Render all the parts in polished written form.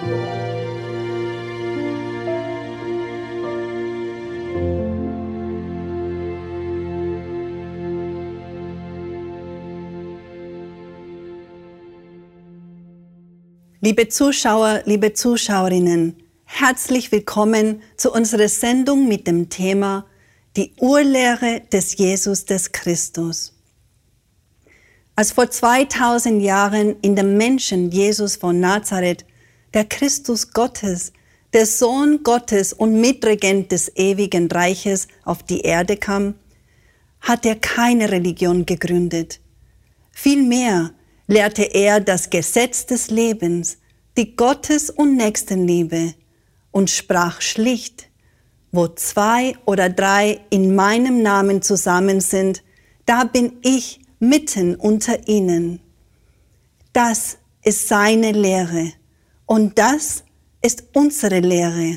Liebe Zuschauer, liebe Zuschauerinnen, herzlich willkommen zu unserer Sendung mit dem Thema Die Urlehre des Jesus des Christus. Als vor 2000 Jahren in dem Menschen Jesus von Nazareth, der Christus Gottes, der Sohn Gottes und Mitregent des ewigen Reiches auf die Erde kam, hat er keine Religion gegründet. Vielmehr lehrte er das Gesetz des Lebens, die Gottes- und Nächstenliebe und sprach schlicht: Wo 2 oder 3 in meinem Namen zusammen sind, da bin ich mitten unter ihnen. Das ist seine Lehre und das ist unsere Lehre.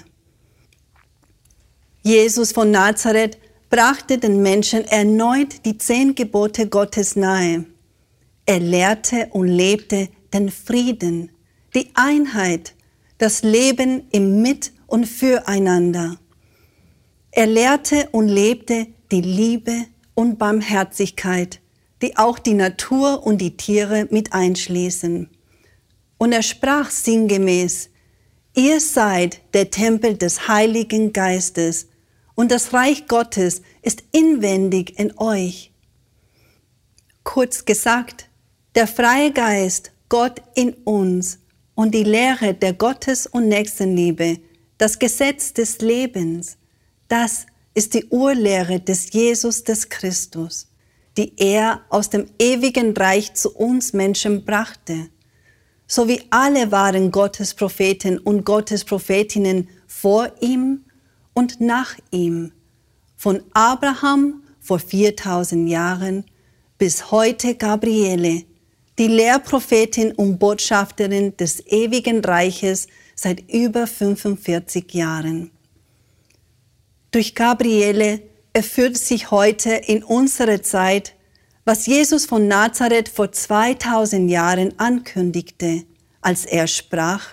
Jesus von Nazareth brachte den Menschen erneut die 10 Gebote Gottes nahe. Er lehrte und lebte den Frieden, die Einheit, das Leben im Mit- und Füreinander. Er lehrte und lebte die Liebe und Barmherzigkeit, die auch die Natur und die Tiere mit einschließen. Und er sprach sinngemäß: Ihr seid der Tempel des Heiligen Geistes und das Reich Gottes ist inwendig in euch. Kurz gesagt, der freie Geist, Gott in uns und die Lehre der Gottes- und Nächstenliebe, das Gesetz des Lebens, das ist die Urlehre des Jesus des Christus, die er aus dem ewigen Reich zu uns Menschen brachte. So wie alle wahren Gottespropheten und Gottesprophetinnen vor ihm und nach ihm, von Abraham vor 4000 Jahren bis heute Gabriele, die Lehrprophetin und Botschafterin des ewigen Reiches seit über 45 Jahren. Durch Gabriele erfüllt sich heute in unserer Zeit, was Jesus von Nazareth vor 2000 Jahren ankündigte, als er sprach: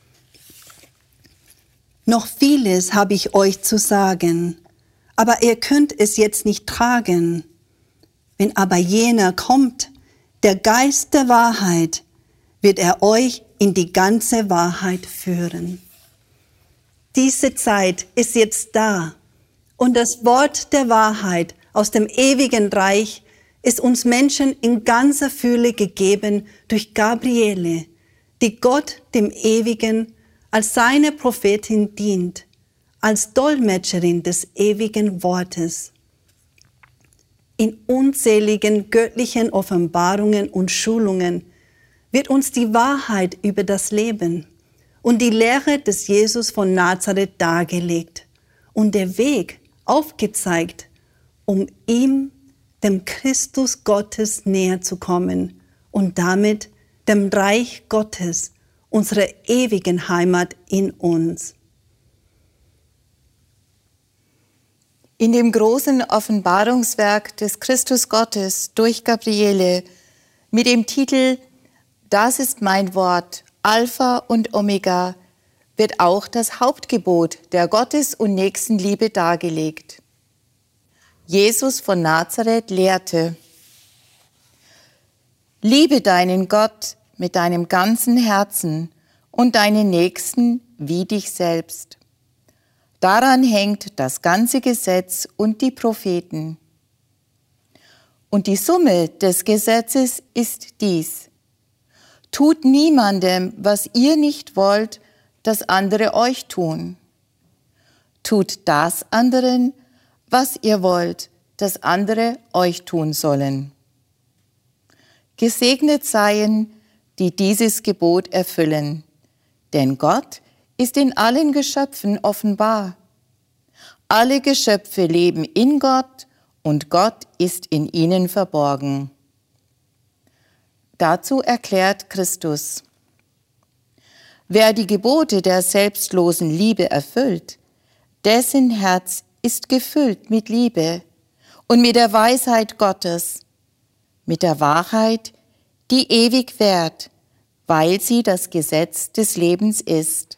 Noch vieles habe ich euch zu sagen, aber ihr könnt es jetzt nicht tragen. Wenn aber jener kommt, der Geist der Wahrheit, wird er euch in die ganze Wahrheit führen. Diese Zeit ist jetzt da und das Wort der Wahrheit aus dem ewigen Reich ist uns Menschen in ganzer Fülle gegeben durch Gabriele, die Gott dem Ewigen als seine Prophetin dient, als Dolmetscherin des ewigen Wortes. In unzähligen göttlichen Offenbarungen und Schulungen wird uns die Wahrheit über das Leben und die Lehre des Jesus von Nazareth dargelegt und der Weg aufgezeigt, um ihm, dem Christus Gottes, näher zu kommen und damit dem Reich Gottes, unserer ewigen Heimat in uns. In dem großen Offenbarungswerk des Christus Gottes durch Gabriele mit dem Titel Das ist mein Wort, Alpha und Omega, wird auch das Hauptgebot der Gottes- und Nächstenliebe dargelegt. Jesus von Nazareth lehrte: Liebe deinen Gott mit deinem ganzen Herzen und deinen Nächsten wie dich selbst. Daran hängt das ganze Gesetz und die Propheten. Und die Summe des Gesetzes ist dies: Tut niemandem, was ihr nicht wollt, dass andere euch tun. Tut das anderen, was ihr wollt, dass andere euch tun sollen. Gesegnet seien, die dieses Gebot erfüllen, denn Gott ist in allen Geschöpfen offenbar. Alle Geschöpfe leben in Gott und Gott ist in ihnen verborgen. Dazu erklärt Christus: Wer die Gebote der selbstlosen Liebe erfüllt, dessen Herz ist gefüllt mit Liebe und mit der Weisheit Gottes, mit der Wahrheit, die ewig währt, weil sie das Gesetz des Lebens ist.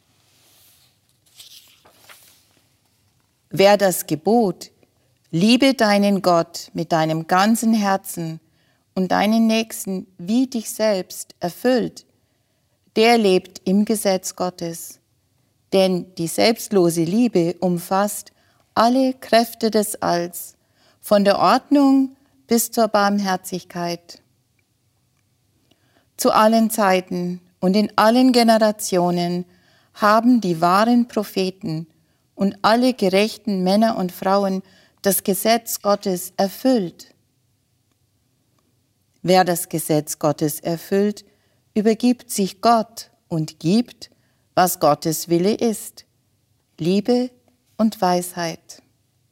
Wer das Gebot, liebe deinen Gott mit deinem ganzen Herzen und deinen Nächsten wie dich selbst, erfüllt, der lebt im Gesetz Gottes. Denn die selbstlose Liebe umfasst alle Kräfte des Alls, von der Ordnung bis zur Barmherzigkeit. Zu allen Zeiten und in allen Generationen haben die wahren Propheten und alle gerechten Männer und Frauen das Gesetz Gottes erfüllt. Wer das Gesetz Gottes erfüllt, übergibt sich Gott und gibt, was Gottes Wille ist, Liebe und Weisheit.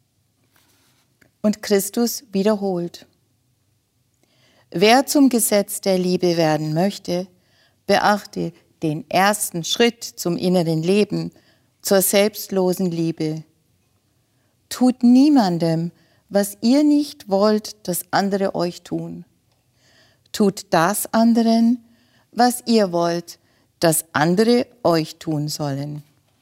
Und Christus wiederholt: Wer zum Gesetz der Liebe werden möchte, beachte den ersten Schritt zum inneren Leben, zur selbstlosen Liebe. Tut niemandem, was ihr nicht wollt, dass andere euch tun. Tut das anderen, was ihr wollt, dass andere euch tun sollen.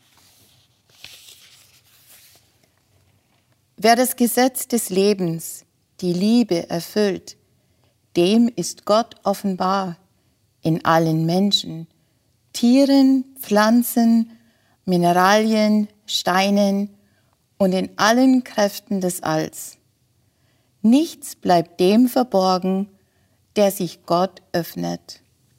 Wer das Gesetz des Lebens, die Liebe, erfüllt, dem ist Gott offenbar in allen Menschen, Tieren, Pflanzen, Mineralien, Steinen und in allen Kräften des Alls. Nichts bleibt dem verborgen, der sich Gott öffnet.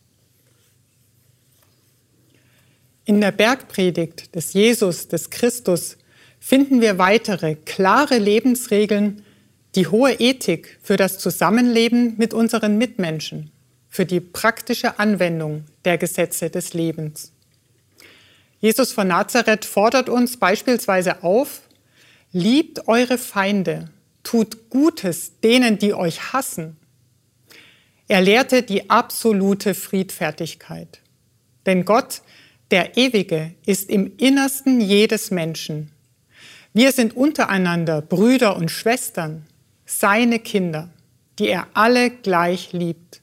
In der Bergpredigt des Jesus, des Christus, finden wir weitere klare Lebensregeln, die hohe Ethik für das Zusammenleben mit unseren Mitmenschen, für die praktische Anwendung der Gesetze des Lebens. Jesus von Nazareth fordert uns beispielsweise auf: Liebt eure Feinde, tut Gutes denen, die euch hassen. Er lehrte die absolute Friedfertigkeit. Denn Gott, der Ewige, ist im Innersten jedes Menschen. Wir sind untereinander Brüder und Schwestern, seine Kinder, die er alle gleich liebt.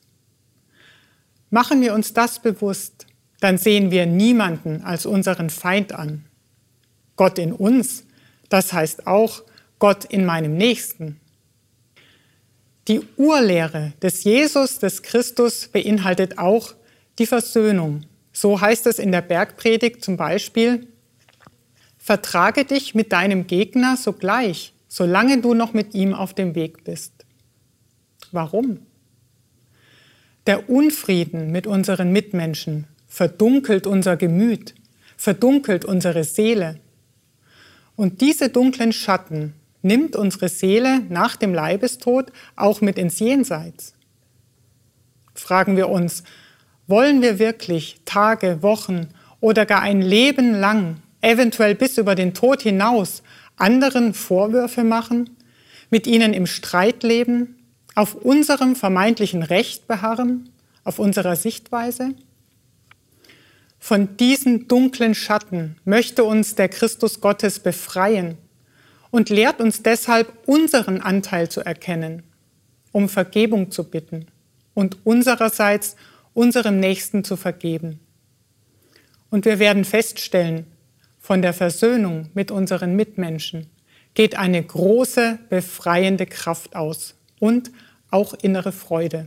Machen wir uns das bewusst, dann sehen wir niemanden als unseren Feind an. Gott in uns, das heißt auch Gott in meinem Nächsten. Die Urlehre des Jesus, des Christus, beinhaltet auch die Versöhnung. So heißt es in der Bergpredigt zum Beispiel: Vertrage dich mit deinem Gegner sogleich, solange du noch mit ihm auf dem Weg bist. Warum? Der Unfrieden mit unseren Mitmenschen verdunkelt unser Gemüt, verdunkelt unsere Seele. Und diese dunklen Schatten nimmt unsere Seele nach dem Leibestod auch mit ins Jenseits. Fragen wir uns: Wollen wir wirklich Tage, Wochen oder gar ein Leben lang, eventuell bis über den Tod hinaus, anderen Vorwürfe machen, mit ihnen im Streit leben, auf unserem vermeintlichen Recht beharren, auf unserer Sichtweise? Von diesen dunklen Schatten möchte uns der Christus Gottes befreien und lehrt uns deshalb, unseren Anteil zu erkennen, um Vergebung zu bitten und unsererseits unserem Nächsten zu vergeben. Und wir werden feststellen, von der Versöhnung mit unseren Mitmenschen geht eine große, befreiende Kraft aus und auch innere Freude.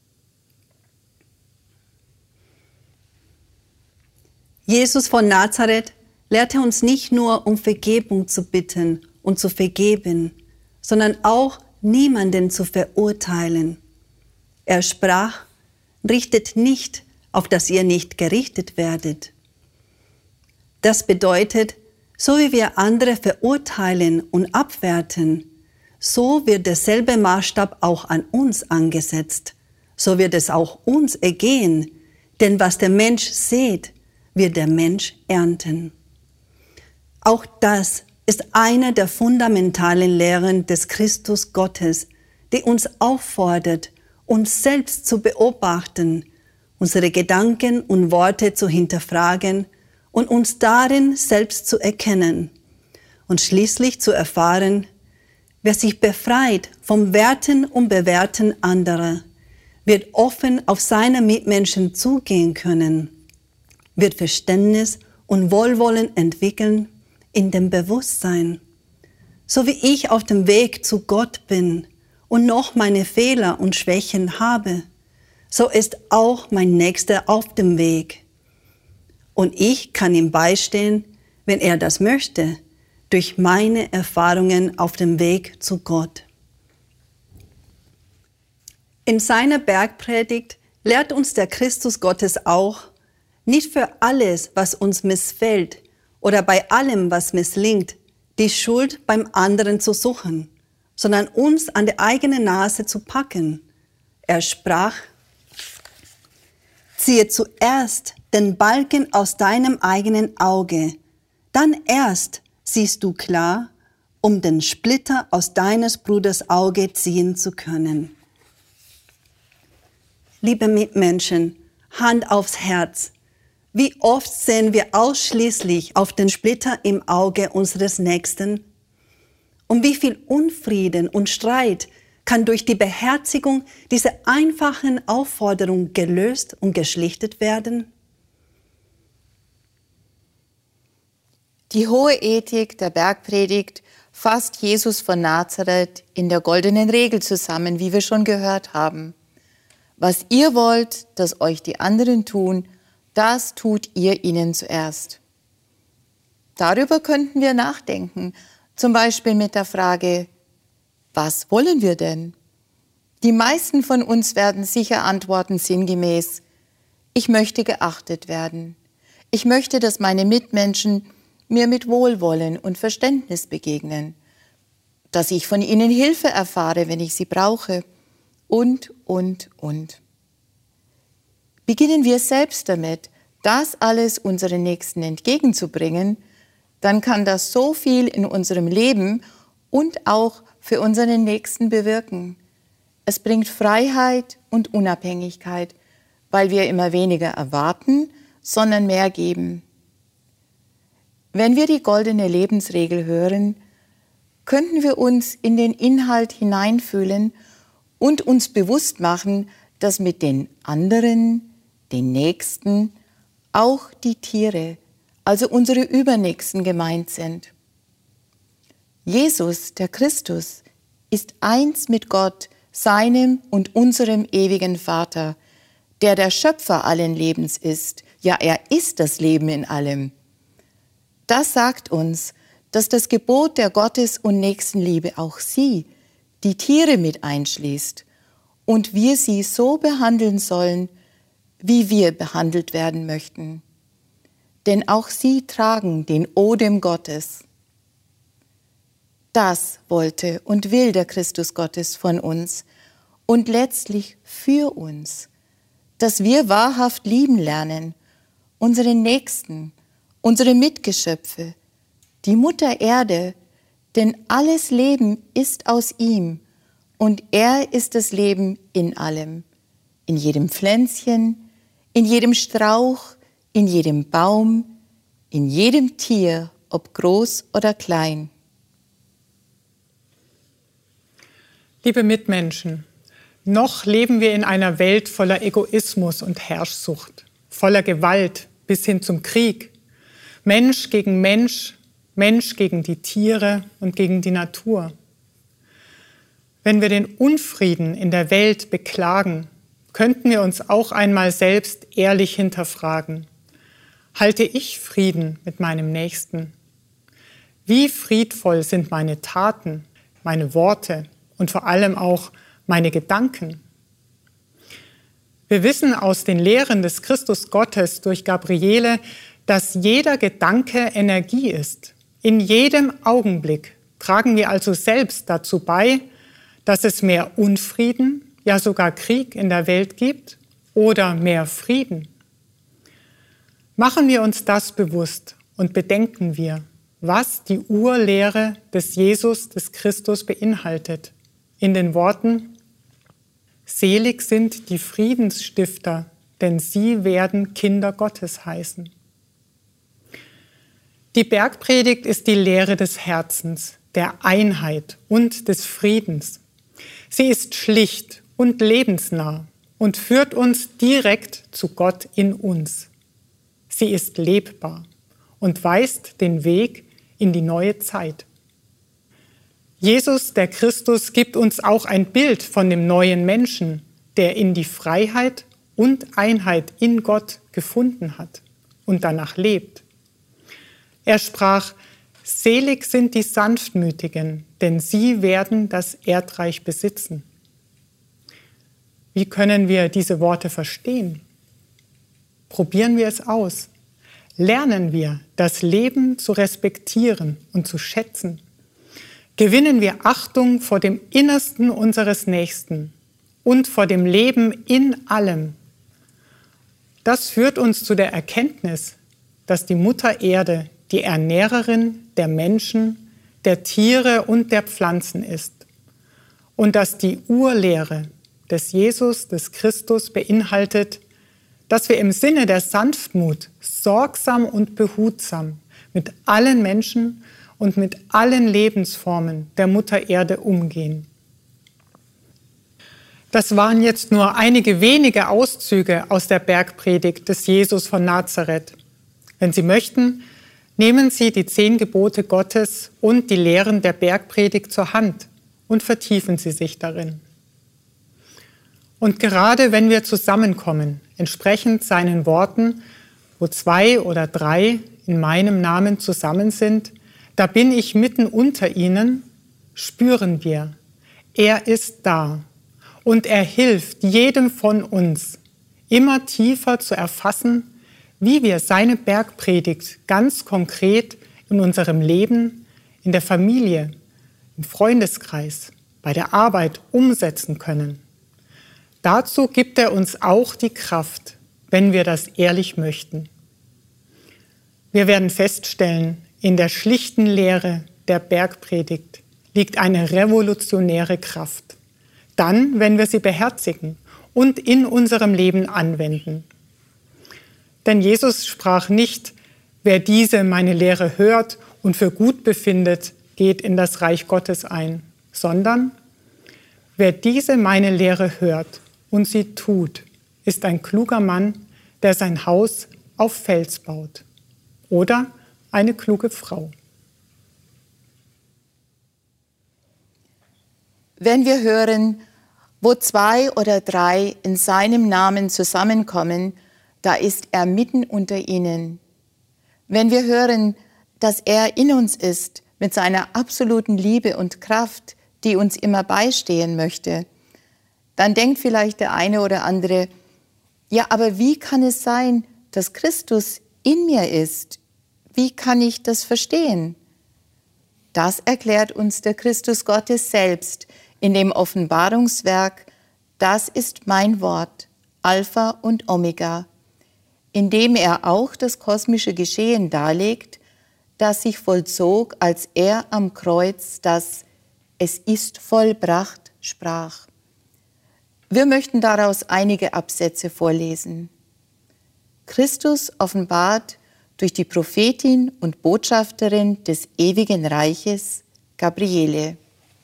Jesus von Nazareth lehrte uns nicht nur, um Vergebung zu bitten und zu vergeben, sondern auch, niemanden zu verurteilen. Er sprach: Richtet nicht, auf dass ihr nicht gerichtet werdet. Das bedeutet, so wie wir andere verurteilen und abwerten, so wird derselbe Maßstab auch an uns angesetzt. So wird es auch uns ergehen, denn was der Mensch sät, wird der Mensch ernten. Auch das ist eine der fundamentalen Lehren des Christus Gottes, die uns auffordert, uns selbst zu beobachten, unsere Gedanken und Worte zu hinterfragen und uns darin selbst zu erkennen und schließlich zu erfahren: Wer sich befreit vom Werten und Bewerten anderer, wird offen auf seine Mitmenschen zugehen können, wird Verständnis und Wohlwollen entwickeln in dem Bewusstsein. So wie ich auf dem Weg zu Gott bin und noch meine Fehler und Schwächen habe, so ist auch mein Nächster auf dem Weg. Und ich kann ihm beistehen, wenn er das möchte, durch meine Erfahrungen auf dem Weg zu Gott. In seiner Bergpredigt lehrt uns der Christus Gottes auch, nicht für alles, was uns missfällt oder bei allem, was misslingt, die Schuld beim anderen zu suchen, sondern uns an der eigenen Nase zu packen. Er sprach: Ziehe zuerst den Balken aus deinem eigenen Auge, dann erst siehst du klar, um den Splitter aus deines Bruders Auge ziehen zu können. Liebe Mitmenschen, Hand aufs Herz. Wie oft sehen wir ausschließlich auf den Splitter im Auge unseres Nächsten? Und wie viel Unfrieden und Streit kann durch die Beherzigung dieser einfachen Aufforderung gelöst und geschlichtet werden? Die hohe Ethik der Bergpredigt fasst Jesus von Nazareth in der goldenen Regel zusammen, wie wir schon gehört haben. Was ihr wollt, dass euch die anderen tun, das tut ihr ihnen zuerst. Darüber könnten wir nachdenken, zum Beispiel mit der Frage: Was wollen wir denn? Die meisten von uns werden sicher antworten sinngemäß: Ich möchte geachtet werden. Ich möchte, dass meine Mitmenschen mir mit Wohlwollen und Verständnis begegnen, dass ich von ihnen Hilfe erfahre, wenn ich sie brauche, und. Beginnen wir selbst damit, das alles unseren Nächsten entgegenzubringen, dann kann das so viel in unserem Leben und auch für unseren Nächsten bewirken. Es bringt Freiheit und Unabhängigkeit, weil wir immer weniger erwarten, sondern mehr geben. Wenn wir die goldene Lebensregel hören, könnten wir uns in den Inhalt hineinfühlen und uns bewusst machen, dass mit den anderen, den Nächsten, auch die Tiere, also unsere Übernächsten, gemeint sind. Jesus, der Christus, ist eins mit Gott, seinem und unserem ewigen Vater, der Schöpfer allen Lebens ist. Ja, er ist das Leben in allem. Das sagt uns, dass das Gebot der Gottes- und Nächstenliebe auch sie, die Tiere, mit einschließt und wir sie so behandeln sollen, wie wir behandelt werden möchten. Denn auch sie tragen den Odem Gottes. Das wollte und will der Christus Gottes von uns und letztlich für uns, dass wir wahrhaft lieben lernen, unseren Nächsten, unsere Mitgeschöpfe, die Mutter Erde, denn alles Leben ist aus ihm und er ist das Leben in allem, in jedem Pflänzchen, in jedem Strauch, in jedem Baum, in jedem Tier, ob groß oder klein. Liebe Mitmenschen, noch leben wir in einer Welt voller Egoismus und Herrschsucht, voller Gewalt bis hin zum Krieg. Mensch gegen Mensch, Mensch gegen die Tiere und gegen die Natur. Wenn wir den Unfrieden in der Welt beklagen, könnten wir uns auch einmal selbst ehrlich hinterfragen: Halte ich Frieden mit meinem Nächsten? Wie friedvoll sind meine Taten, meine Worte und vor allem auch meine Gedanken? Wir wissen aus den Lehren des Christus Gottes durch Gabriele, dass jeder Gedanke Energie ist. In jedem Augenblick tragen wir also selbst dazu bei, dass es mehr Unfrieden, ja sogar Krieg in der Welt gibt oder mehr Frieden. Machen wir uns das bewusst und bedenken wir, was die Urlehre des Jesus, des Christus beinhaltet. In den Worten: Selig sind die Friedensstifter, denn sie werden Kinder Gottes heißen. Die Bergpredigt ist die Lehre des Herzens, der Einheit und des Friedens. Sie ist schlicht und lebensnah und führt uns direkt zu Gott in uns. Sie ist lebbar und weist den Weg in die neue Zeit. Jesus, der Christus, gibt uns auch ein Bild von dem neuen Menschen, der in die Freiheit und Einheit in Gott gefunden hat und danach lebt. Er sprach: Selig sind die Sanftmütigen, denn sie werden das Erdreich besitzen. Wie können wir diese Worte verstehen? Probieren wir es aus. Lernen wir, das Leben zu respektieren und zu schätzen. Gewinnen wir Achtung vor dem Innersten unseres Nächsten und vor dem Leben in allem. Das führt uns zu der Erkenntnis, dass die Mutter Erde die Ernährerin der Menschen, der Tiere und der Pflanzen ist und dass die Urlehre des Jesus, des Christus beinhaltet, dass wir im Sinne der Sanftmut sorgsam und behutsam mit allen Menschen und mit allen Lebensformen der Mutter Erde umgehen. Das waren jetzt nur einige wenige Auszüge aus der Bergpredigt des Jesus von Nazareth. Wenn Sie möchten, nehmen Sie die 10 Gebote Gottes und die Lehren der Bergpredigt zur Hand und vertiefen Sie sich darin. Und gerade wenn wir zusammenkommen, entsprechend seinen Worten, wo 2 oder 3 in meinem Namen zusammen sind, da bin ich mitten unter ihnen, spüren wir, er ist da und er hilft jedem von uns, immer tiefer zu erfassen, wie wir seine Bergpredigt ganz konkret in unserem Leben, in der Familie, im Freundeskreis, bei der Arbeit umsetzen können. Dazu gibt er uns auch die Kraft, wenn wir das ehrlich möchten. Wir werden feststellen, in der schlichten Lehre der Bergpredigt liegt eine revolutionäre Kraft. Dann, wenn wir sie beherzigen und in unserem Leben anwenden. Denn Jesus sprach nicht: Wer diese meine Lehre hört und für gut befindet, geht in das Reich Gottes ein, sondern wer diese meine Lehre hört und sie tut, ist ein kluger Mann, der sein Haus auf Fels baut. Oder eine kluge Frau. Wenn wir hören, wo 2 oder 3 in seinem Namen zusammenkommen, da ist er mitten unter ihnen. Wenn wir hören, dass er in uns ist, mit seiner absoluten Liebe und Kraft, die uns immer beistehen möchte, dann denkt vielleicht der eine oder andere: Ja, aber wie kann es sein, dass Christus in mir ist? Wie kann ich das verstehen? Das erklärt uns der Christus Gottes selbst in dem Offenbarungswerk: Das ist mein Wort, Alpha und Omega, in dem er auch das kosmische Geschehen darlegt, das sich vollzog, als er am Kreuz das "Es ist vollbracht" sprach. Wir möchten daraus einige Absätze vorlesen. Christus offenbart durch die Prophetin und Botschafterin des ewigen Reiches, Gabriele.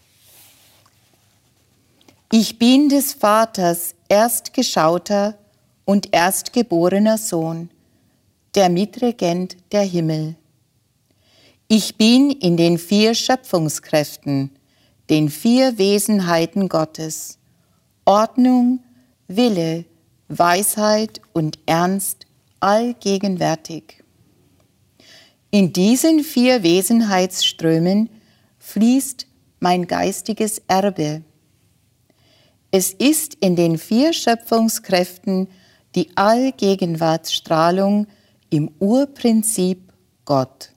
Ich bin des Vaters erstgeschauter und erstgeborener Sohn, der Mitregent der Himmel. Ich bin in den 4 Schöpfungskräften, den 4 Wesenheiten Gottes, Ordnung, Wille, Weisheit und Ernst allgegenwärtig. In diesen 4 Wesenheitsströmen fließt mein geistiges Erbe. Es ist in den 4 Schöpfungskräften die Allgegenwartsstrahlung im Urprinzip Gott.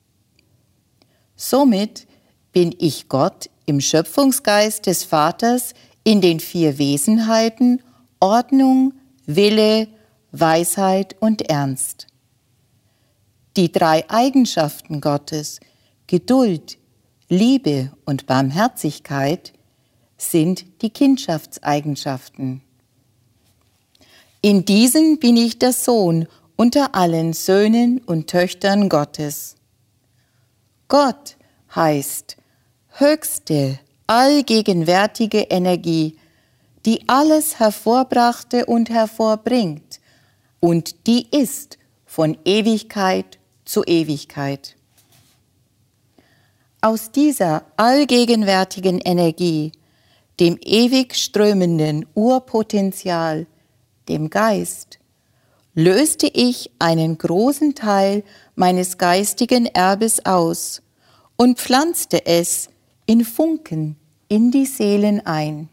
Somit bin ich Gott im Schöpfungsgeist des Vaters in den 4 Wesenheiten Ordnung, Wille, Weisheit und Ernst. Die 3 Eigenschaften Gottes, Geduld, Liebe und Barmherzigkeit, sind die Kindschaftseigenschaften. In diesen bin ich der Sohn unter allen Söhnen und Töchtern Gottes. Gott heißt höchste, allgegenwärtige Energie, die alles hervorbrachte und hervorbringt, und die ist von Ewigkeit zu Ewigkeit. Aus dieser allgegenwärtigen Energie, dem ewig strömenden Urpotenzial, dem Geist, löste ich einen großen Teil meines geistigen Erbes aus und pflanzte es in Funken in die Seelen ein.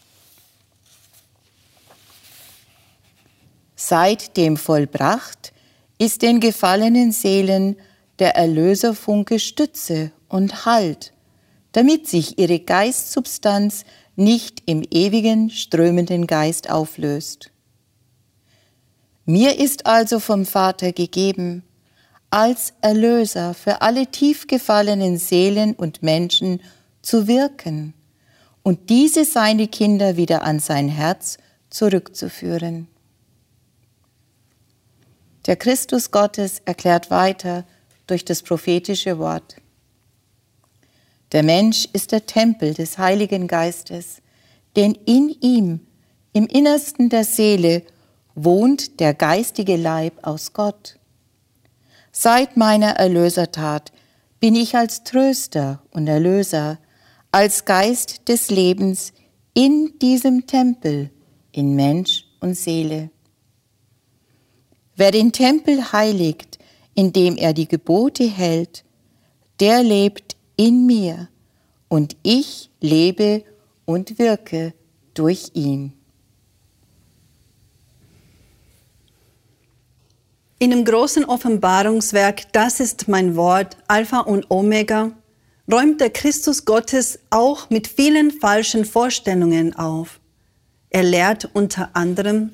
Seitdem vollbracht ist den gefallenen Seelen der Erlöserfunke Stütze und Halt, damit sich ihre Geistsubstanz nicht im ewigen strömenden Geist auflöst. Mir ist also vom Vater gegeben, als Erlöser für alle tief gefallenen Seelen und Menschen zu wirken und diese seine Kinder wieder an sein Herz zurückzuführen. Der Christus Gottes erklärt weiter durch das prophetische Wort: Der Mensch ist der Tempel des Heiligen Geistes, denn in ihm, im Innersten der Seele, wohnt der geistige Leib aus Gott. Seit meiner Erlösertat bin ich als Tröster und Erlöser, als Geist des Lebens in diesem Tempel, in Mensch und Seele. Wer den Tempel heiligt, indem er die Gebote hält, der lebt in mir und ich lebe und wirke durch ihn. In dem großen Offenbarungswerk, das ist mein Wort, Alpha und Omega, räumt der Christus Gottes auch mit vielen falschen Vorstellungen auf. Er lehrt unter anderem: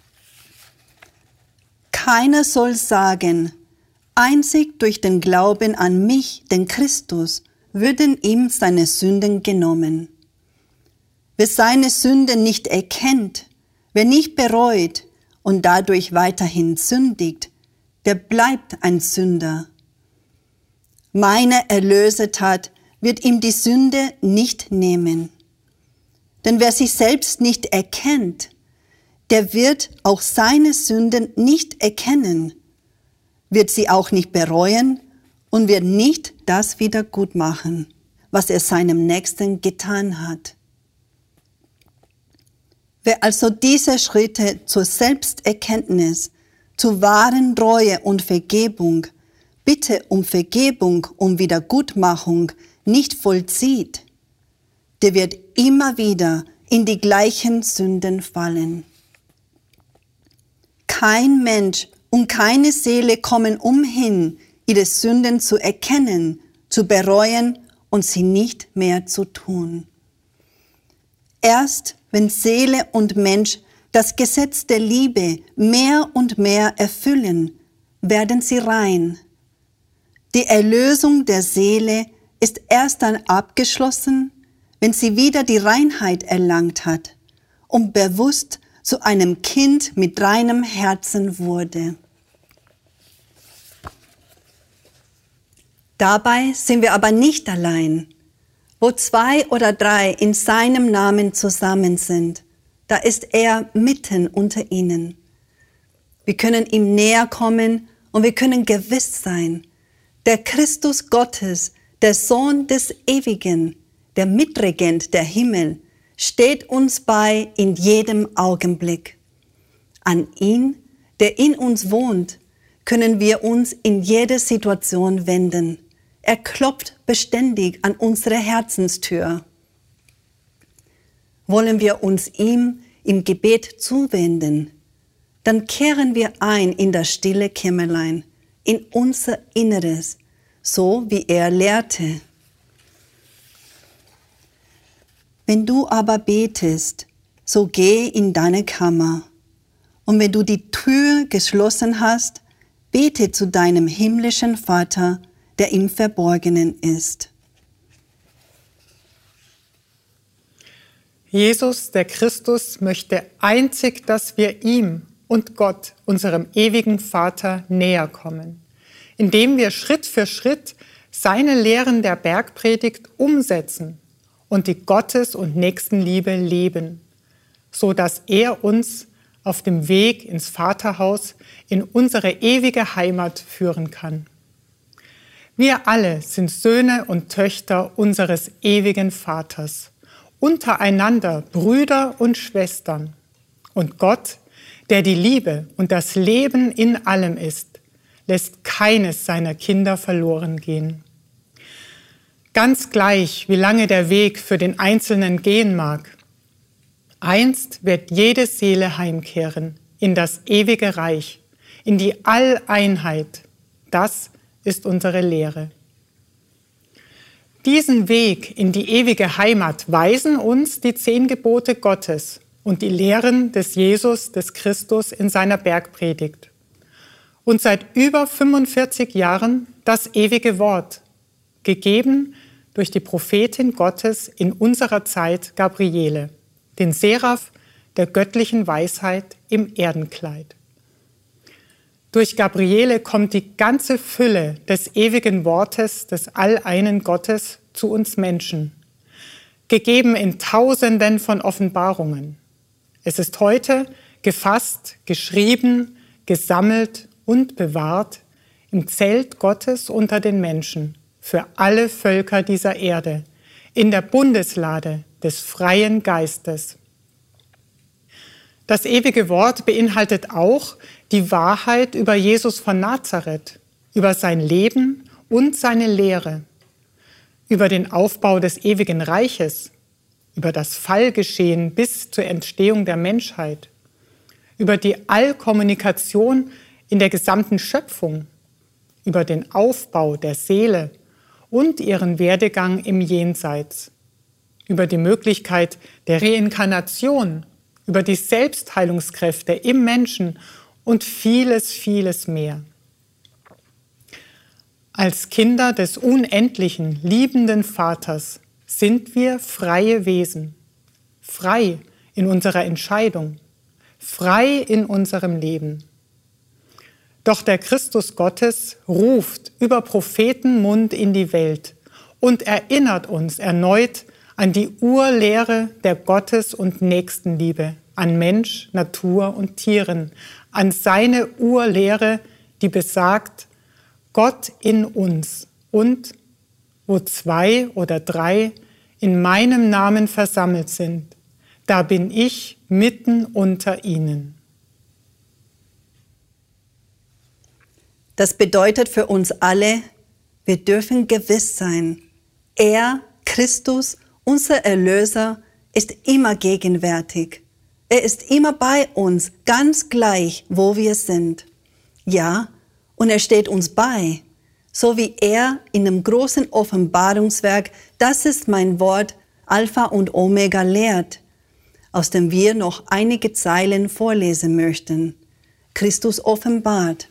Keiner soll sagen, einzig durch den Glauben an mich, den Christus, würden ihm seine Sünden genommen. Wer seine Sünden nicht erkennt, wer nicht bereut und dadurch weiterhin sündigt, der bleibt ein Sünder. Meine Erlösertat wird ihm die Sünde nicht nehmen. Denn wer sich selbst nicht erkennt, der wird auch seine Sünden nicht erkennen, wird sie auch nicht bereuen und wird nicht das wieder gut machen, was er seinem Nächsten getan hat. Wer also diese Schritte zur Selbsterkenntnis, zur wahren Reue und Vergebung, Bitte um Vergebung und Wiedergutmachung nicht vollzieht, der wird immer wieder in die gleichen Sünden fallen. Kein Mensch und keine Seele kommen umhin, ihre Sünden zu erkennen, zu bereuen und sie nicht mehr zu tun. Erst wenn Seele und Mensch das Gesetz der Liebe mehr und mehr erfüllen, werden sie rein. Die Erlösung der Seele ist erst dann abgeschlossen, wenn sie wieder die Reinheit erlangt hat und bewusst zu einem Kind mit reinem Herzen wurde. Dabei sind wir aber nicht allein. Wo 2 oder 3 in seinem Namen zusammen sind, da ist er mitten unter ihnen. Wir können ihm näher kommen und wir können gewiss sein, der Christus Gottes, der Sohn des Ewigen, der Mitregent der Himmel, steht uns bei in jedem Augenblick. An ihn, der in uns wohnt, können wir uns in jeder Situation wenden. Er klopft beständig an unsere Herzenstür. Wollen wir uns ihm im Gebet zuwenden, dann kehren wir ein in das stille Kämmerlein, in unser Inneres, so wie er lehrte. Wenn du aber betest, so geh in deine Kammer, und wenn du die Tür geschlossen hast, bete zu deinem himmlischen Vater, der im Verborgenen ist. Jesus, der Christus, möchte einzig, dass wir ihm und Gott, unserem ewigen Vater, näher kommen, indem wir Schritt für Schritt seine Lehren der Bergpredigt umsetzen und die Gottes- und Nächstenliebe leben. so dass er uns auf dem Weg ins Vaterhaus in unsere ewige Heimat führen kann. Wir alle sind Söhne und Töchter unseres ewigen Vaters, untereinander Brüder und Schwestern. Und Gott, der die Liebe und das Leben in allem ist, lässt keines seiner Kinder verloren gehen. Ganz gleich, wie lange der Weg für den Einzelnen gehen mag, einst wird jede Seele heimkehren in das ewige Reich, in die Alleinheit. Das ist unsere Lehre. Diesen Weg in die ewige Heimat weisen uns die 10 Gebote Gottes und die Lehren des Jesus, des Christus in seiner Bergpredigt. Und seit über 45 Jahren das ewige Wort, gegeben durch die Prophetin Gottes in unserer Zeit Gabriele, den Seraph der göttlichen Weisheit im Erdenkleid. Durch Gabriele kommt die ganze Fülle des ewigen Wortes des alleinen Gottes zu uns Menschen, gegeben in Tausenden von Offenbarungen. Es ist heute gefasst, geschrieben, gesammelt und bewahrt im Zelt Gottes unter den Menschen für alle Völker dieser Erde, in der Bundeslade des freien Geistes. Das ewige Wort beinhaltet auch die Wahrheit über Jesus von Nazareth, über sein Leben und seine Lehre, über den Aufbau des ewigen Reiches, über das Fallgeschehen bis zur Entstehung der Menschheit, über die Allkommunikation in der gesamten Schöpfung, über den Aufbau der Seele und ihren Werdegang im Jenseits, über die Möglichkeit der Reinkarnation, über die Selbstheilungskräfte im Menschen und vieles, vieles mehr. Als Kinder des unendlichen, liebenden Vaters sind wir freie Wesen, frei in unserer Entscheidung, frei in unserem Leben. Doch der Christus Gottes ruft über Prophetenmund in die Welt und erinnert uns erneut an die Urlehre der Gottes- und Nächstenliebe, an Mensch, Natur und Tieren, an seine Urlehre, die besagt, Gott in uns und wo 2 oder 3 in meinem Namen versammelt sind, da bin ich mitten unter ihnen. Das bedeutet für uns alle, wir dürfen gewiss sein, er, Christus, unser Erlöser, ist immer gegenwärtig. Er ist immer bei uns, ganz gleich, wo wir sind. Ja, und er steht uns bei, so wie er in dem großen Offenbarungswerk, das ist mein Wort, Alpha und Omega lehrt, aus dem wir noch einige Zeilen vorlesen möchten. Christus offenbart.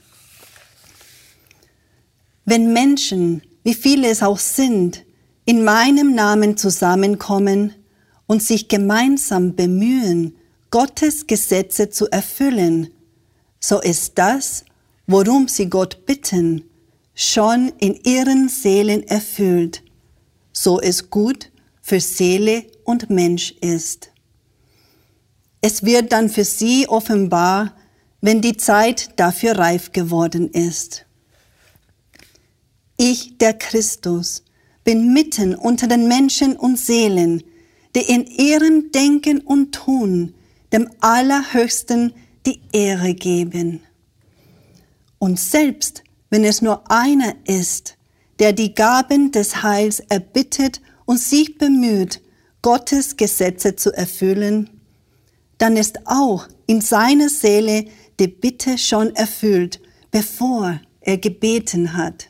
Wenn Menschen, wie viele es auch sind, in meinem Namen zusammenkommen und sich gemeinsam bemühen, Gottes Gesetze zu erfüllen, so ist das, worum sie Gott bitten, schon in ihren Seelen erfüllt, so es gut für Seele und Mensch ist. Es wird dann für sie offenbar, wenn die Zeit dafür reif geworden ist. Ich, der Christus, bin mitten unter den Menschen und Seelen, die in ihrem Denken und Tun dem Allerhöchsten die Ehre geben. Und selbst wenn es nur einer ist, der die Gaben des Heils erbittet und sich bemüht, Gottes Gesetze zu erfüllen, dann ist auch in seiner Seele die Bitte schon erfüllt, bevor er gebeten hat.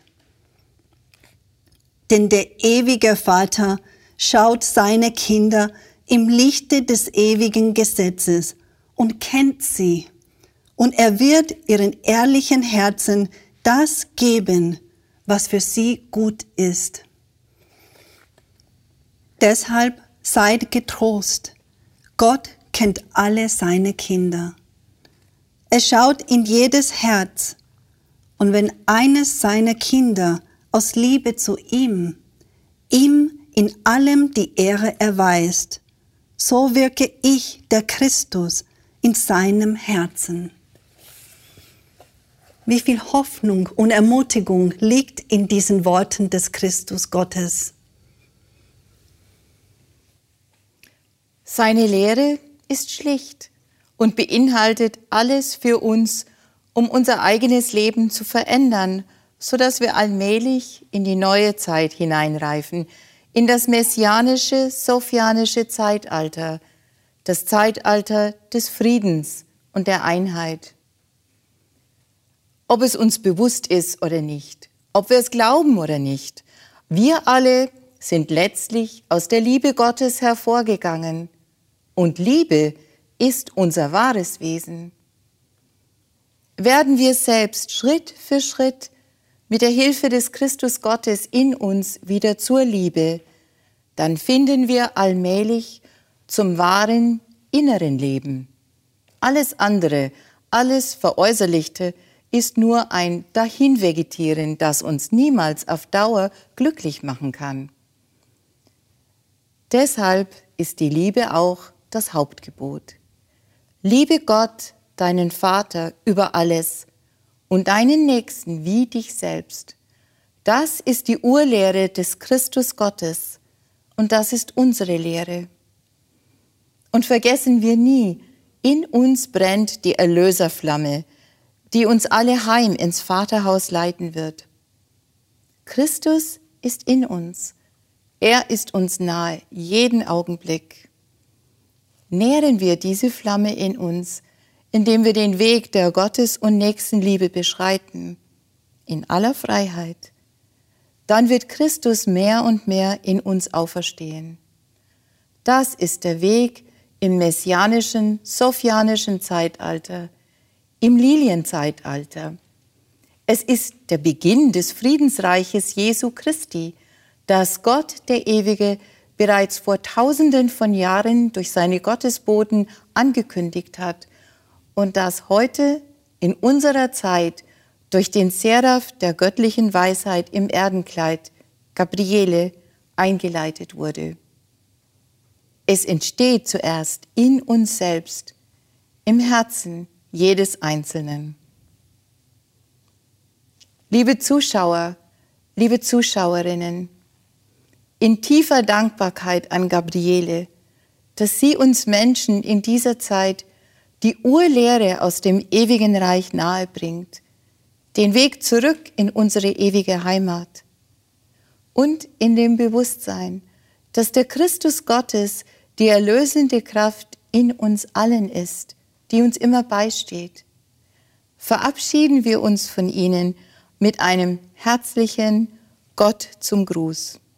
Denn der ewige Vater schaut seine Kinder im Lichte des ewigen Gesetzes und kennt sie. Und er wird ihren ehrlichen Herzen das geben, was für sie gut ist. Deshalb seid getrost. Gott kennt alle seine Kinder. Er schaut in jedes Herz. Und wenn eines seiner Kinder aus Liebe zu ihm in allem die Ehre erweist, so wirke ich, der Christus, in seinem Herzen. Wie viel Hoffnung und Ermutigung liegt in diesen Worten des Christus Gottes. Seine Lehre ist schlicht und beinhaltet alles für uns, um unser eigenes Leben zu verändern, sodass wir allmählich in die neue Zeit hineinreifen, in das messianische, sophianische Zeitalter, das Zeitalter des Friedens und der Einheit. Ob es uns bewusst ist oder nicht, ob wir es glauben oder nicht, wir alle sind letztlich aus der Liebe Gottes hervorgegangen. Und Liebe ist unser wahres Wesen. Werden wir selbst Schritt für Schritt mit der Hilfe des Christus Gottes in uns wieder zur Liebe, dann finden wir allmählich zum wahren inneren Leben. Alles andere, alles Veräußerlichte ist nur ein Dahinvegetieren, das uns niemals auf Dauer glücklich machen kann. Deshalb ist die Liebe auch das Hauptgebot. Liebe Gott, deinen Vater, über alles und deinen Nächsten wie dich selbst. Das ist die Urlehre des Christus Gottes und das ist unsere Lehre. Und vergessen wir nie, in uns brennt die Erlöserflamme, die uns alle heim ins Vaterhaus leiten wird. Christus ist in uns. Er ist uns nahe, jeden Augenblick. Nähren wir diese Flamme in uns, indem wir den Weg der Gottes- und Nächstenliebe beschreiten, in aller Freiheit. Dann wird Christus mehr und mehr in uns auferstehen. Das ist der Weg im messianischen, sophianischen Zeitalter, im Lilienzeitalter. Es ist der Beginn des Friedensreiches Jesu Christi, das Gott, der Ewige, bereits vor Tausenden von Jahren durch seine Gottesboten angekündigt hat und das heute in unserer Zeit durch den Seraph der göttlichen Weisheit im Erdenkleid, Gabriele, eingeleitet wurde. Es entsteht zuerst in uns selbst, im Herzen jedes Einzelnen. Liebe Zuschauer, liebe Zuschauerinnen, in tiefer Dankbarkeit an Gabriele, dass sie uns Menschen in dieser Zeit die Urlehre aus dem ewigen Reich nahebringt, den Weg zurück in unsere ewige Heimat und in dem Bewusstsein, dass der Christus Gottes die erlösende Kraft in uns allen ist, die uns immer beisteht. Verabschieden wir uns von Ihnen mit einem herzlichen Gott zum Gruß.